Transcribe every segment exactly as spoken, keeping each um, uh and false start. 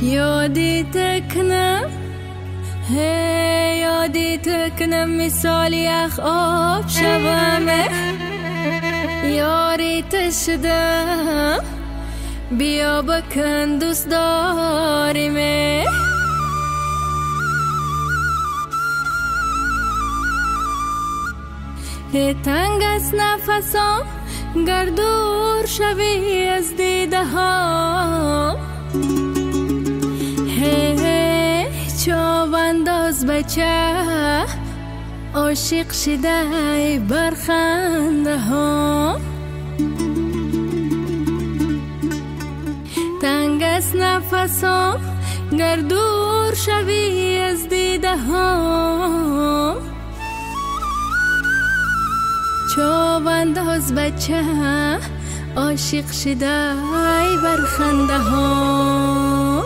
یادت کنم هی یادت کنم مثال یخ آب شومه یاریت شدم بیا بکن دوست داریمه هی تنگ از نفسام گر دور شوی از دیده ها هی چاوانداز بچه عاشق شده برخنده ها تنگ از نفسام گر دور شوی از دیده ها چاوانداز بچه عاشق شده برخنده ها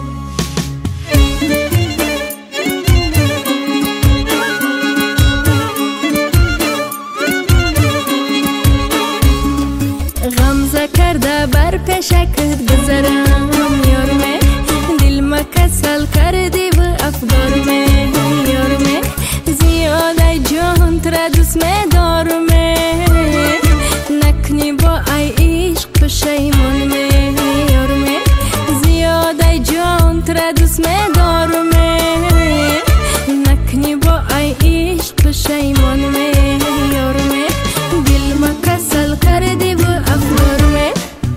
غمزه کرده بر پیشکت بذارم یارمه دل ما کسل کردی و افگارمه یارمه زیاده جان تر دوست می دارمه نکنی با ای عشق پشیمان می یارمه زیاده جان تر دوست می دارمه نکنی با ای عشق پشیمان می یارمه دل ما کسل کردی و افگارمه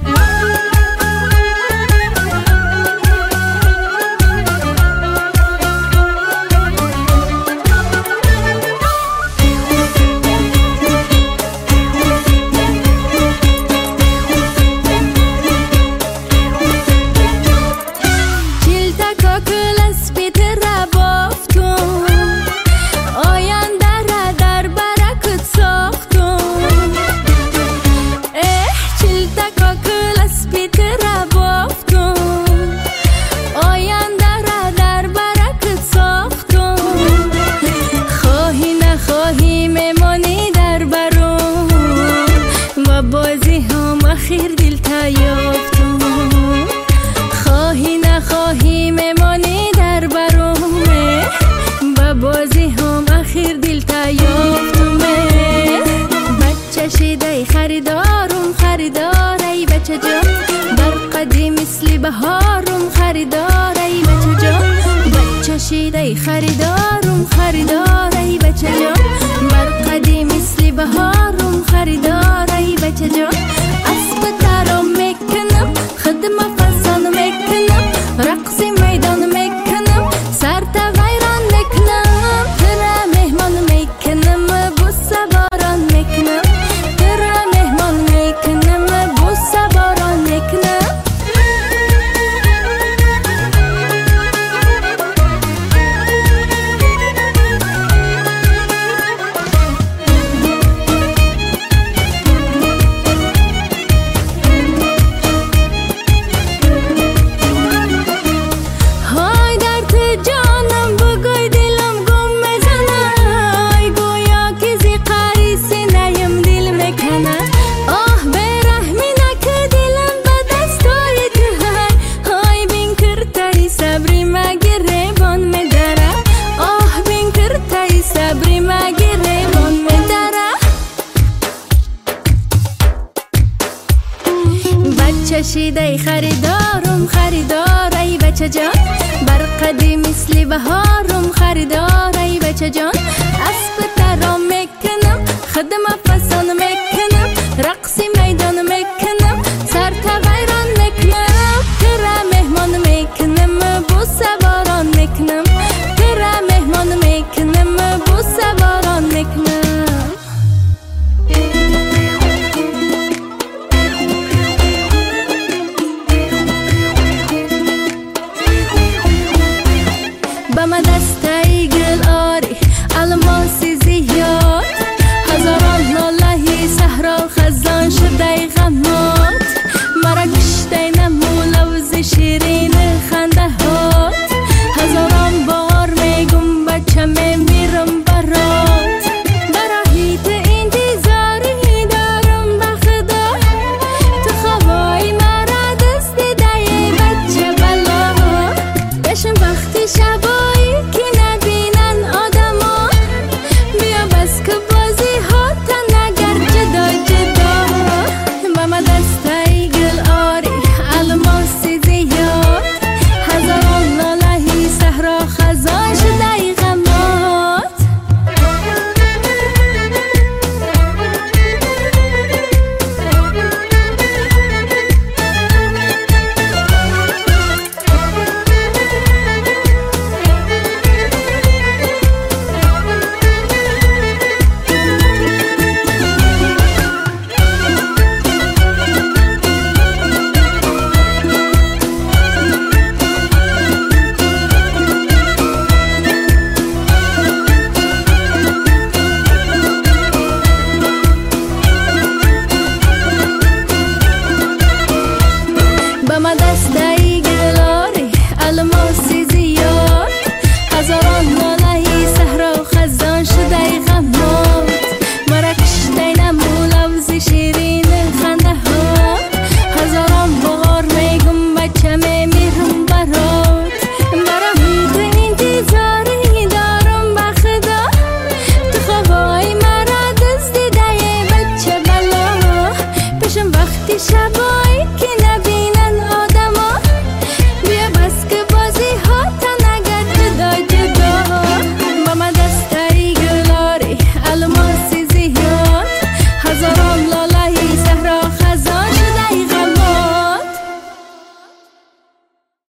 بازی هم اخیر دل تا یافتم خواهی نخواهی میمانی در برومه با بازی هم اخیر دل تا یافتم بچه شیده خریدارم خریدار ای بچه جان برقدی مثل بهارم خریدار ای بچه جان بچه شیده خریدارم خریدار ای بچه جان برقدی مثل بهارم خریدار ای بچه جان اسب ترام میکنم خدمه فسان میکنم رقص میدان میکنم سر تا ویران میکنم ترا مهمان میکنم بو سواران میکنم ترا مهمان میکنم بو سواران میکنم چشیده خریدارم خریدار ای بچه جان برقدی مثل بهارم خریدار ای بچه جان اسب